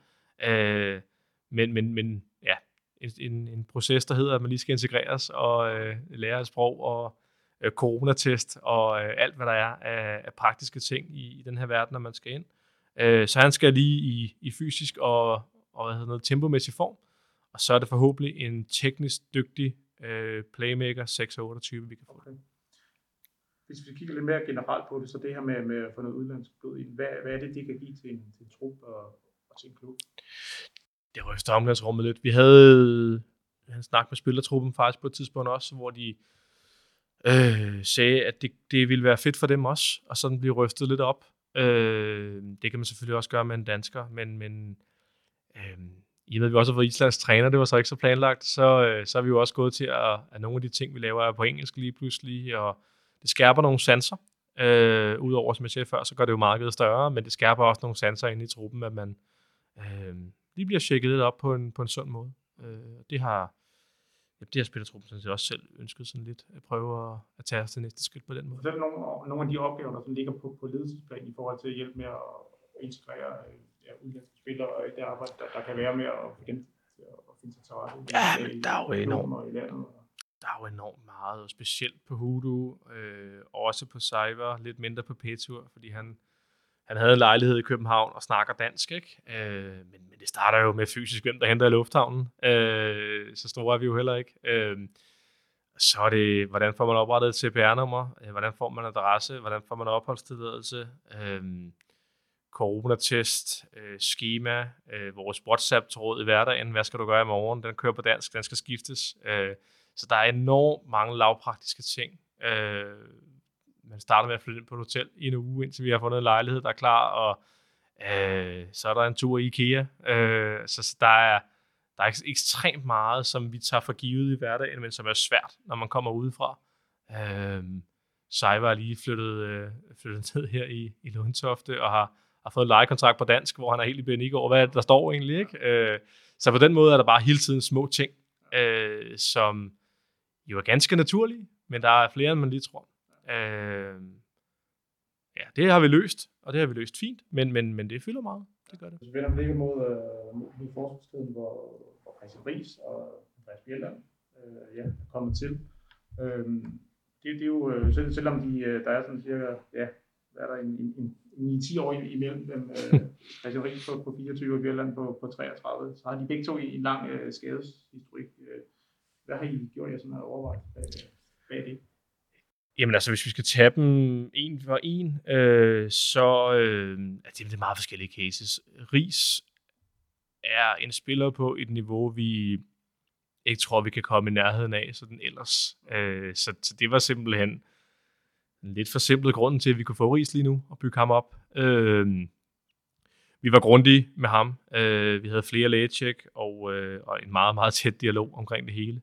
Men ja, en proces, der hedder, at man lige skal integreres og lære et sprog og coronatest og alt, hvad der er af praktiske ting i den her verden, når man skal ind. Så han skal lige i fysisk og tempomæssig form, og så er det forhåbentlig en teknisk dygtig playmaker 6-28, vi kan få. Okay. Hvis vi kigger lidt mere generelt på det, så det her med at få noget udlandsk blod ind, hvad er det kan give til en trup og til en klub? Det ryster omgangsrummet lidt. Vi havde en snak med spillertruppen faktisk på et tidspunkt også, hvor de sagde, at det ville være fedt for dem også, og sådan blive rystet lidt op. Det kan man selvfølgelig også gøre med en dansker, men i og med, at vi også har fået Islands træner, det var så ikke så planlagt, så er vi jo også gået til, at nogle af de ting, vi laver, er på engelsk lige pludselig, og det skærper nogle sanser. Udover, som jeg sagde før, så gør det jo markedet større, men det skærper også nogle sanser inde i truppen, at man lige bliver tjekket lidt op på en sund måde. Det har spillertruppen sådan set også selv ønsket sådan lidt at prøve at tage os til næste skridt på den måde. Så er der nogle af de opgaver, der ligger på ledelsesplan i forhold til at hjælpe med at integrere udlandske spillere og det arbejde, der kan være med at få dem til at finde sig til rette. Ja, men der er jo enormt meget, specielt på Hoodoo, også på Cyber, lidt mindre på P-tur, fordi han havde en lejlighed i København og snakker dansk, ikke? Men det starter jo med fysisk, hvem der henter i lufthavnen. Så store er vi jo heller ikke. Så er det, hvordan får man oprettet et CPR-nummer? Hvordan får man adresse? Hvordan får man opholdstilladelse? Coronatest, schema, vores WhatsApp-tråd i hverdagen. Hvad skal du gøre i morgen? Den kører på dansk, den skal skiftes. Så der er enormt mange lavpraktiske ting. Man starter med at flytte ind på et hotel i en uge, indtil vi har fundet en lejlighed, der er klar, og så er der en tur i IKEA. Så der er ekstremt meget, som vi tager for givet i hverdagen, men som er svært, når man kommer udefra. Cyber er lige flyttet ned her i Lundtofte, og har fået en lejekontrakt på dansk, hvor han er helt i panik over, hvad der står egentlig, ikke? Så på den måde er der bare hele tiden små ting, som jo er ganske naturlige, men der er flere, end man lige tror. Ja, det har vi løst, og det har vi løst fint, men det fylder meget. Det gør det. Så vender vi ikke mod forsvarstiden, hvor Christian Riis og Andreas Bjelland er kommet til. Det er jo, selvom der er sådan cirka, hvad er der en 9-10 år imellem dem, Christian Riis på 24 og Bjelland på 33, så har de begge to i en lang skadeshistorik. Hvad har I gjort jer sådan at overveje bag det? Jamen altså, hvis vi skal tage dem en for en, så det er meget forskellige cases. Riis er en spiller på et niveau, vi ikke tror, vi kan komme i nærheden af sådan ellers. Så det var simpelthen en lidt forsimplet grund til, at vi kunne få Riis lige nu og bygge ham op. Vi var grundige med ham. Vi havde flere lægetjek og en meget, meget tæt dialog omkring det hele.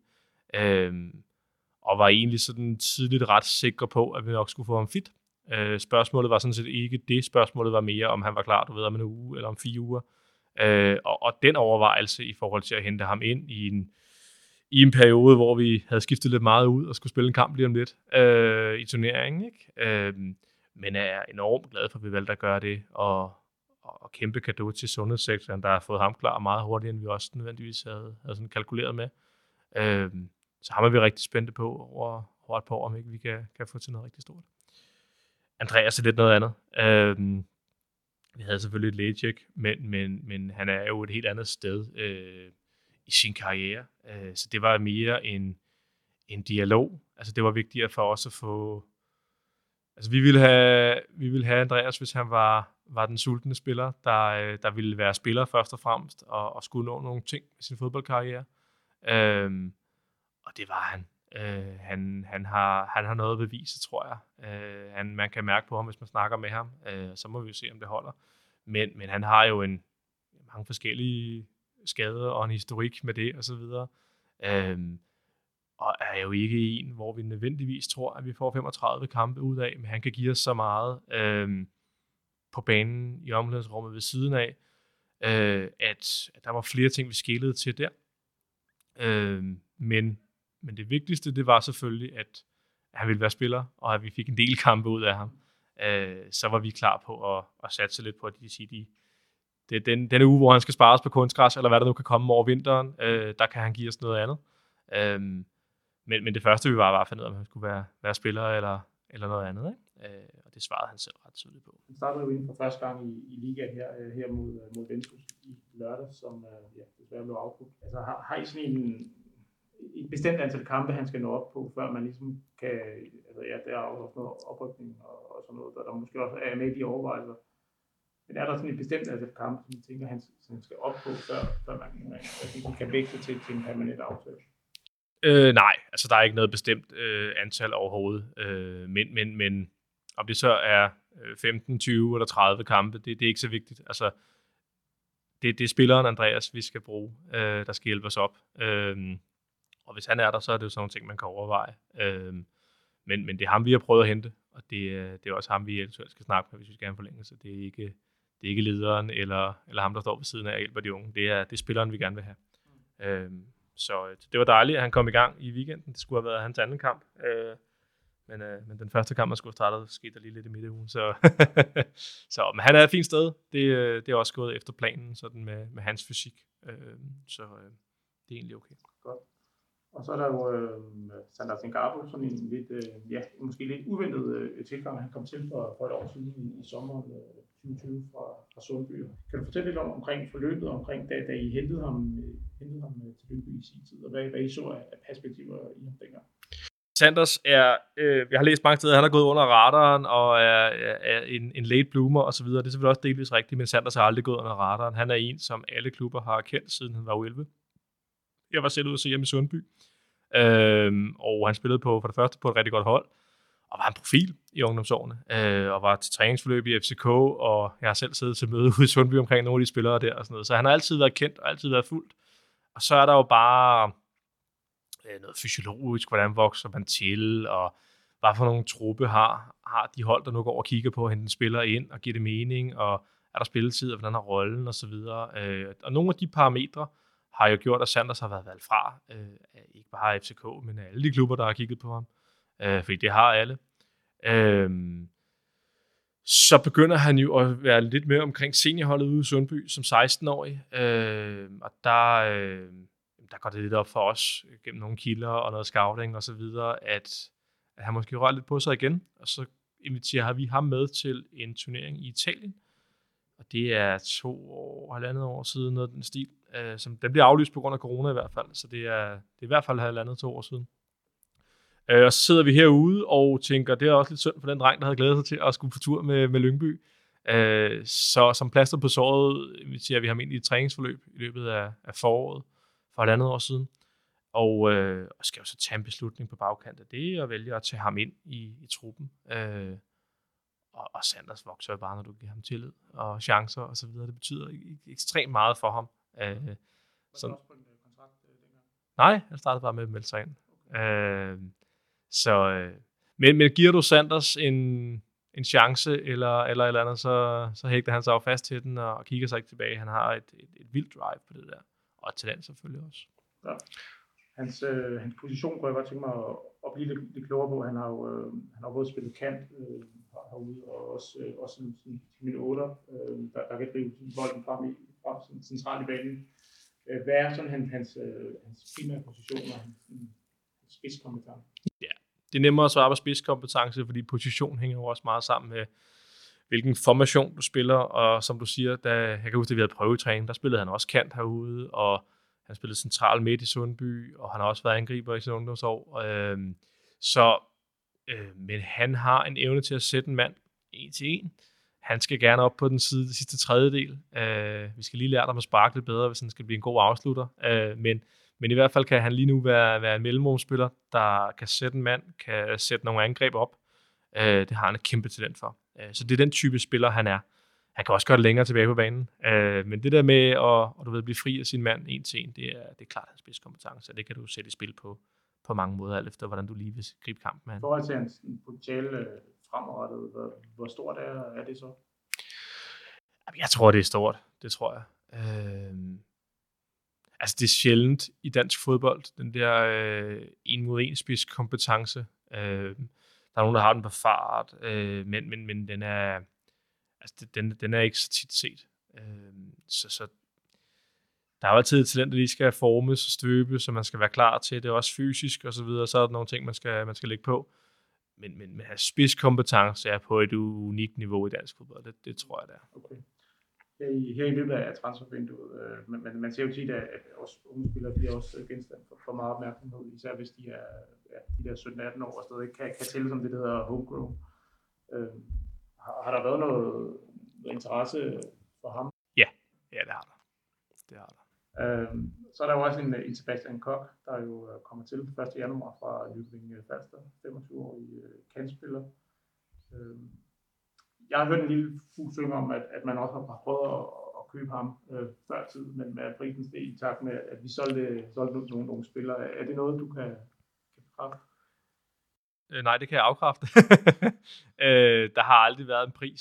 Og var egentlig sådan tidligt ret sikre på, at vi nok skulle få ham fit. Spørgsmålet var sådan set ikke det. Spørgsmålet var mere, om han var klar, om en uge eller om 4 uger. Og den overvejelse i forhold til at hente ham ind i en periode, hvor vi havde skiftet lidt meget ud og skulle spille en kamp lige om lidt i turneringen, ikke? Men er enormt glad for, at vi valgte at gøre det, og kæmpe cadeau til sundhedssektoren, der har fået ham klar meget hurtigere, end vi også nødvendigvis havde sådan kalkuleret med. Så har vi rigtig spændte på over et par år, om ikke vi kan få til noget rigtig stort. Andreas er lidt noget andet. Vi havde selvfølgelig et lægetjek, men han er jo et helt andet sted i sin karriere. Så det var mere en dialog. Altså det var vigtigere for os at få... Altså vi ville have Andreas, hvis han var den sultne spiller, der ville være spiller først og fremmest, og skulle nå nogle ting i sin fodboldkarriere. Og det var han. Han har noget at bevise, tror jeg. Man kan mærke på ham, hvis man snakker med ham. Så må vi jo se, om det holder. Men han har jo mange forskellige skader og en historik med det, og så videre. Og er jo ikke en, hvor vi nødvendigvis tror, at vi får 35 kampe ud af, men han kan give os så meget på banen i omklædningsrummet ved siden af, at der var flere ting, vi skælede til der. Men det vigtigste, det var selvfølgelig, at han ville være spiller, og at vi fik en del kampe ud af ham. Så var vi klar på at satse lidt på, at det er den uge, hvor han skal spares på kunstgræs, eller hvad der nu kan komme over vinteren, der kan han give os noget andet. Men det første, vi var, at finde ud af, om han skulle være spiller eller noget andet. Ikke? Og det svarede han selv ret tydeligt på. Han startede jo inden for første gang i ligaen her mod Ventus i lørdag, som desværre blev afbrudt. Altså har I sådan et bestemt antal kampe, han skal nå op på, før man ligesom kan, altså der er også noget oprykning og sådan noget, der måske også er med i de overvejelser. Men er der sådan et bestemt antal kampe, som I tænker, han skal op på, før man kan vækste til en permanent aftale? Nej, altså der er ikke noget bestemt antal overhovedet. Men om det så er 15, 20 eller 30 kampe, det er ikke så vigtigt. Altså, det er spilleren Andreas, vi skal bruge, der skal hjælpe os op. Og hvis han er der, så er det jo sådan nogle ting, man kan overveje. Men det er ham, vi har prøvet at hente, og det er også ham, vi eventuelt skal snakke med, hvis vi skal have en forlængelse. Det er ikke lederen eller ham, der står ved siden af og hjælper de unge. Det er spilleren, vi gerne vil have. Så det var dejligt, at han kom i gang i weekenden. Det skulle have været hans anden kamp. Men den første kamp, man skulle have startet, skete der lige lidt i midtugen. Men han er et fint sted. Det er også gået efter planen sådan med hans fysik. Så det er egentlig okay. Godt. Og så er der jo Sanders Ngabo, sådan en lidt, måske lidt uventet tilgang. Han kom til for et år siden i sommeren 2020 fra Sundby. Kan du fortælle lidt omkring forløbet, omkring da I hentede ham til Lyngby i sin tid, og hvad I så af perspektiver i ham dengang? Sanders jeg har læst mange steder, han har gået under radaren og er en late bloomer og så videre. Det er selvfølgelig også delvis rigtigt, men Sanders har aldrig gået under radaren. Han er en, som alle klubber har kendt, siden han var 11. Jeg var selv ude at se ham i Sundby. Og han spillede for det første på et rigtig godt hold, og var en profil i ungdomsårene, og var til træningsforløb i FCK, og jeg har selv siddet til møde ude i Sundby omkring nogle af de spillere der og sådan noget. Så han har altid været kendt og altid været fuldt. Og så er der jo bare noget fysiologisk, hvordan vokser man til, og hvad for nogle truppe har de hold, der nu går og kigger på at hente en spiller ind og giver det mening, og er der spilletid, og hvordan er rollen og så videre. Og nogle af de parametre har jo gjort, at Sanders har været valgt fra. Ikke bare FCK, men alle de klubber, der har kigget på ham. Fordi det har alle. Så begynder han jo at være lidt mere omkring seniorholdet ude i Sundby som 16-årig. Og der går det lidt op for os, gennem nogle kilder og noget scouting og så videre, at han måske rører lidt på sig igen. Og så inviterer vi ham med til en turnering i Italien. Og det er 1,5 år siden, noget af den stil. Den bliver aflyst på grund af corona i hvert fald, så det er i hvert fald 1,5-2 år siden. Og så sidder vi herude og tænker, det er også lidt synd for den dreng, der havde glædet sig til at skulle på tur med Lyngby. Så som plaster på såret inviterer vi ham ind i et træningsforløb i løbet af foråret for 1,5 år siden. Og skal jo så tage en beslutning på bagkant af det, og vælge at tage ham ind i truppen. Og Sanders vokser jo bare, når du giver ham tillid og chancer og så videre. Det betyder ekstremt meget for ham. Sådan. Nej, han startede bare med at melde sig ind. Men giver du Sanders en chance eller andet, så hægter han sig jo fast til den og kigger sig ikke tilbage. Han har et vildt drive på det der, og et talent selvfølgelig også. Ja. Hans position kunne jeg godt tænke mig at blive lidt klogere på. Han har jo både spillet kant herude, og også sådan min 8'er, der kan drive bolden frem centralt i banen. Hvad er sådan hans primære position og hans spidskompetence? Ja, det er nemmere at svare på spidskompetence, fordi position hænger jo også meget sammen med, hvilken formation du spiller, og som du siger, jeg kan huske, at vi havde prøvetræning, der spillede han også kant herude, og han spillede central midt i Sundby, og han har også været angriber i sin ungdomsår. Men han har en evne til at sætte en mand 1-1. Han skal gerne op på den sidste tredjedel. Vi skal lige lære dem at sparke lidt bedre, hvis han skal blive en god afslutter. Men i hvert fald kan han lige nu være en mellemrumspiller, der kan sætte en mand, kan sætte nogle angreb op. Det har han et kæmpe talent for. Så det er den type spiller, han er. Han kan også gøre det længere tilbage på banen. Men det der med at blive fri af sin mand 1-1, det er klart hans spidskompetence, og det kan du sætte i spil på mange måder, alt efter hvordan du lige vil gribe kampen med han. I forhold til hans potentiale fremadrettet, hvor stort er det så? Jeg tror, det er stort. Det tror jeg. Altså, det er sjældent i dansk fodbold, den der en mod en spidskompetence. Der er nogen, der har den på fart, men den er, altså, den er ikke så tit set. Så der er jo altid et talent, der lige skal formes og støbes, så man skal være klar til det, også fysisk og så videre. Så er der nogle ting, man skal lægge på. Men spidskompetence er på et unikt niveau i dansk fodbold. Det tror jeg, det er. Okay. Her i løbet af transfervinduet, men man ser jo tit, at også unge spillere bliver også genstand for meget opmærksomhed, især hvis de er de der 17-18 år og stadig kan tælle som det hedder homegrown. Har der været noget interesse for ham? Ja, det har der. Så er der jo også en Sebastian Koch, der jo kommer til 1. januar fra Nykøbing Falster, 25-årig kantspiller. Jeg har hørt en lille fugl synge om, at man også har prøvet at købe ham før tid, men med prisen steg i takt med, at vi solgte nogle unge spillere. Er det noget, du kan bekræfte? Nej, det kan jeg afkræfte. Der har aldrig været en pris.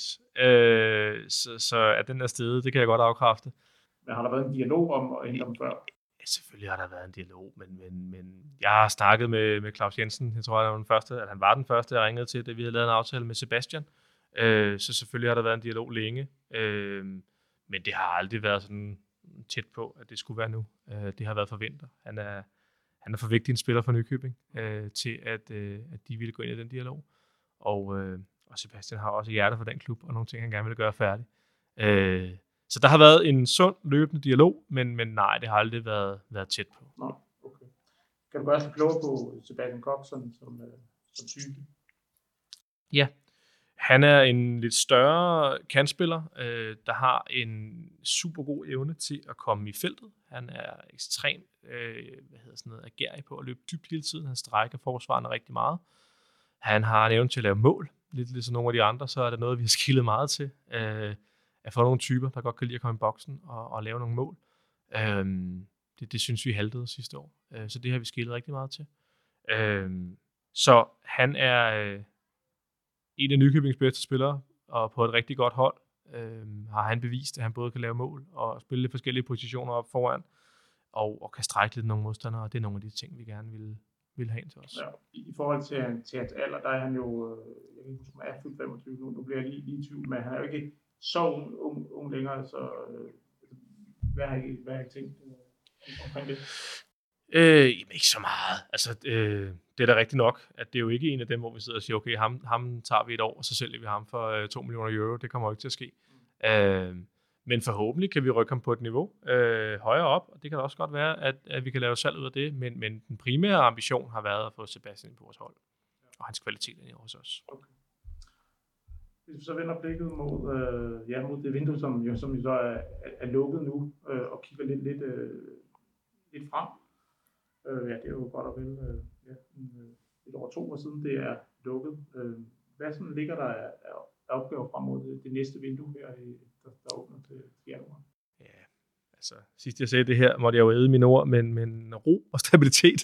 Så at den er steget, det kan jeg godt afkræfte. Men har der været en dialog om at hente dem før? Ja, selvfølgelig har der været en dialog, men jeg har snakket med Claus Jensen. Jeg tror, han var den første, jeg ringede til, da vi havde lavet en aftale med Sebastian. Så selvfølgelig har der været en dialog længe. Men det har aldrig været sådan tæt på, at det skulle være nu. Det har været for vinter. Han er for vigtig en spiller for Nykøbing til, at de ville gå ind i den dialog. Og Sebastian har også hjerte for den klub, og nogle ting, han gerne vil gøre færdig. Så der har været en sund, løbende dialog, men nej, det har aldrig været tæt på. Nå, okay. Kan du gøre sig klogere på Sebastian Koch som type? Ja, han er en lidt større kantspiller, der har en super god evne til at komme i feltet. Han er ekstremt agerig på at løbe dybt hele tiden. Han strækker forsvarerne rigtig meget. Han har en evne til at lave mål. Lidt ligesom nogle af de andre, så er det noget, vi har skillet meget til. At få nogle typer, der godt kan lide at komme i boksen og lave nogle mål. Det synes vi haltede sidste år. Så det har vi skillet rigtig meget til. Så han er en af Nykøbings bedste spillere, og på et rigtig godt hold har han bevist, at han både kan lave mål og spille lidt forskellige positioner op foran, og kan strække lidt nogle modstandere, og det er nogle af de ting, vi gerne vil have ind til os. Ja, i forhold til hans alder, der er han jo, jeg ved ikke, er fyldt 25 nu bliver jeg lige i tvivl, men han er jo ikke så ung længere, så hvad har I tænkt omkring det? Jamen ikke så meget. Altså, det er da rigtigt nok, at det er jo ikke en af dem, hvor vi sidder og siger, okay, ham tager vi et år, og så sælger vi ham for 2 millioner euro. Det kommer jo ikke til at ske. Men forhåbentlig kan vi rykke ham på et niveau højere op, og det kan da også godt være, at vi kan lave salg ud af det, men den primære ambition har været at få Sebastian på vores hold, og hans kvalitet ind hos os. Okay. Hvis vi så vender blikket mod det vindue, som jo så er lukket nu, og kigger lidt frem. Det er jo godt og vel lidt over 2 år siden, det er lukket. Hvad sådan ligger der af opgaver frem mod det næste vindue her, der åbner til januar? Ja, altså sidst jeg sagde det her, måtte jeg jo æde mine ord, men ro og stabilitet.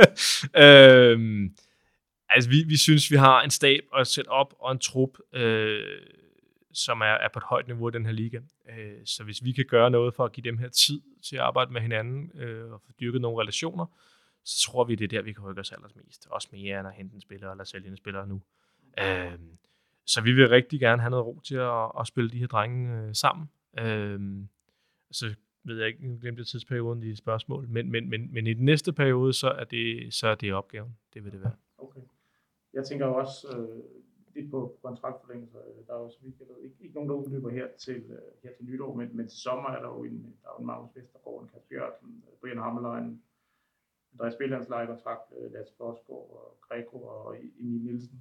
Altså vi synes, vi har en stab og et setup og en trup, som er på et højt niveau i den her liga. Så hvis vi kan gøre noget for at give dem her tid til at arbejde med hinanden og få dyrket nogle relationer, så tror vi, det er der, vi kan rykke os allermest. Også mere end at hente en spiller eller sælge en spiller nu. Så vi vil rigtig gerne have noget ro til at spille de her drenge sammen. Så ved jeg ikke, nu glemte jeg tidsperioden i spørgsmål, men i den næste periode, så er det opgaven. Det vil det være. Okay. Jeg tænker jo også lidt på kontraktforlængelser. Der er jo så vidt jeg ved ikke nogen, der udløber her til nytår, men til sommer er der jo en Magnus Vestergaard, en Kasper Jørgensen, Brian Hammerlein, Andreas Bjellands lejekontrakt, Lasse Forsgaard og Greco og Emil Nielsen.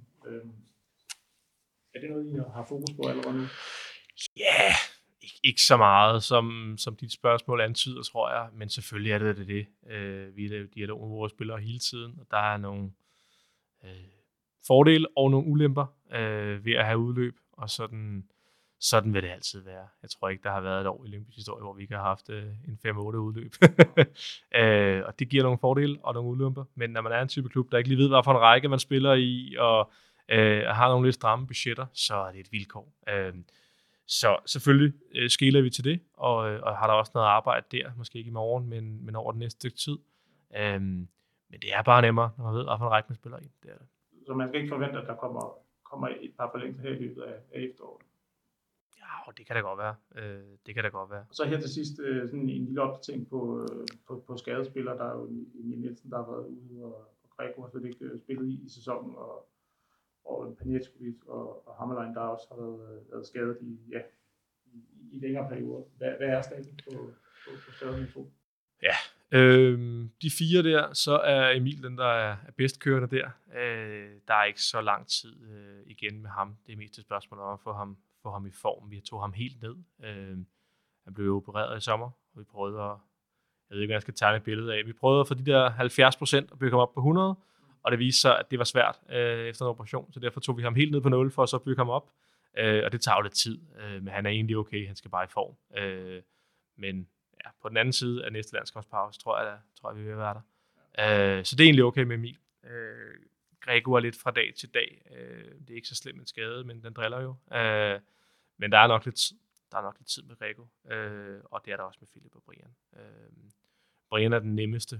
Er det noget, I har fokus på allerede nu? Ja, ikke så meget, som dit spørgsmål antyder, tror jeg, men selvfølgelig er det. Vi laver dialog med vores spillere hele tiden, og der er nogle fordele og nogle ulemper ved at have udløb, og sådan vil det altid være. Jeg tror ikke, der har været et år i Olympisk historie, hvor vi ikke har haft en 5-8 udløb. Og det giver nogle fordele og nogle ulemper, men når man er en type klub, der ikke lige ved, hvad for en række man spiller i, og har nogle lidt stramme budgetter, så er det et vilkår. Så selvfølgelig skeler vi til det, og har der også noget arbejde der, måske ikke i morgen, men over det næste stykke tid. Men det er bare nemmere, når man ved, hvilken række man spiller i. Det er det. Så man skal ikke forvente, at der kommer et par forlængelser her i løbet af efteråret? Ja, og det kan da godt være. Det kan da godt være. Og så her til sidst sådan en lille opdatering på skadespillere. Der er jo Emil Nielsen, der har været ude, og Greco har slet ikke spillet i sæsonen, og Panietskovic og Hammerlein, der også har været skadet i længere perioder. Hvad er status på skaderne i to? Ja, de 4 der, så er Emil den, der er bedst kørende der. Der er ikke så lang tid igen med ham. Det er mest et spørgsmål om at få ham i form. Vi tog ham helt ned. Han blev opereret i sommer, og vi prøvede at, jeg ved ikke, hvad jeg skal tegne et billede af. Vi prøvede at få de der 70% at bygge ham op på 100, og det viste sig, at det var svært efter en operation, så derfor tog vi ham helt ned på 0 for at så bygge ham op. Og det tager jo lidt tid, men han er egentlig okay. Han skal bare i form. Men ja, på den anden side af næste landskampspause, tror jeg, vi vil være der. Så det er egentlig okay med Emil. Greco er lidt fra dag til dag. Det er ikke så slemt en skade, men den driller jo. Men der er nok lidt tid. Der er nok lidt tid med Greco, og det er der også med Philip og Brian. Brian er den nemmeste,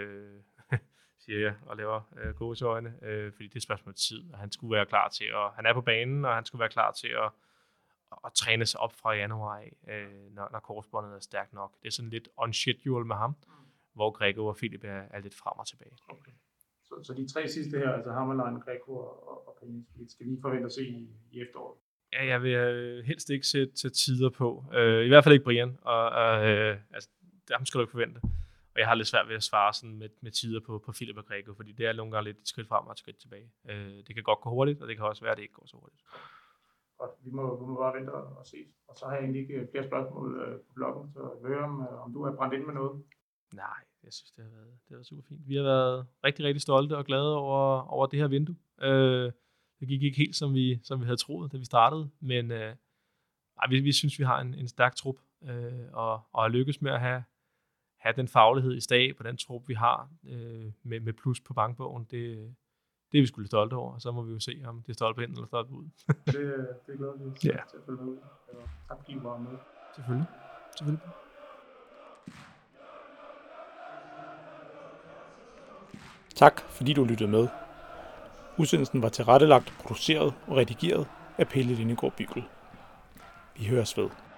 siger jeg, og laver gåseøjne, fordi det er et spørgsmål tid, og han skulle være klar til han er på banen, og han skulle være klar til at træne sig op fra januar af, når korsbåndet er stærkt nok. Det er sådan lidt on schedule med ham, hvor Greco og Philip er lidt frem og tilbage. Okay. Så de 3 sidste her, altså Hammerlein, Greco og Panietskovic, skal vi forvente at se i efteråret? Ja, jeg vil helst ikke sætte tider på. I hvert fald ikke Brian, altså, dem skal du ikke forvente. Og jeg har lidt svært ved at svare sådan med tider på Philip og Greco, fordi det er nogle gange lidt et skridt frem og et skridt tilbage. Det kan godt gå hurtigt, og det kan også være, at det ikke går så hurtigt. Godt, vi må bare vente og se. Og så har jeg egentlig ikke flere spørgsmål på bloggen, så jeg vil høre, om du er brændt ind med noget. Nej, jeg synes, det har været super fint. Vi har været rigtig, rigtig stolte og glade over det her vindue. Det gik ikke helt, som vi havde troet, da vi startede, men vi synes, vi har en stærk trup, og har lykkes med at have den faglighed i stab på den trup, vi har, med plus på bankbogen. Det er vi sgu lidt stolte over, og så må vi jo se, om det er stolpe ind eller stolpe ud. det glæder vi til at følge med. Tak fordi I var med. Selvfølgelig. Tak fordi du lyttede med. Udsendelsen var tilrettelagt, produceret og redigeret af Pelle Lindegård Bygel. Vi høres ved.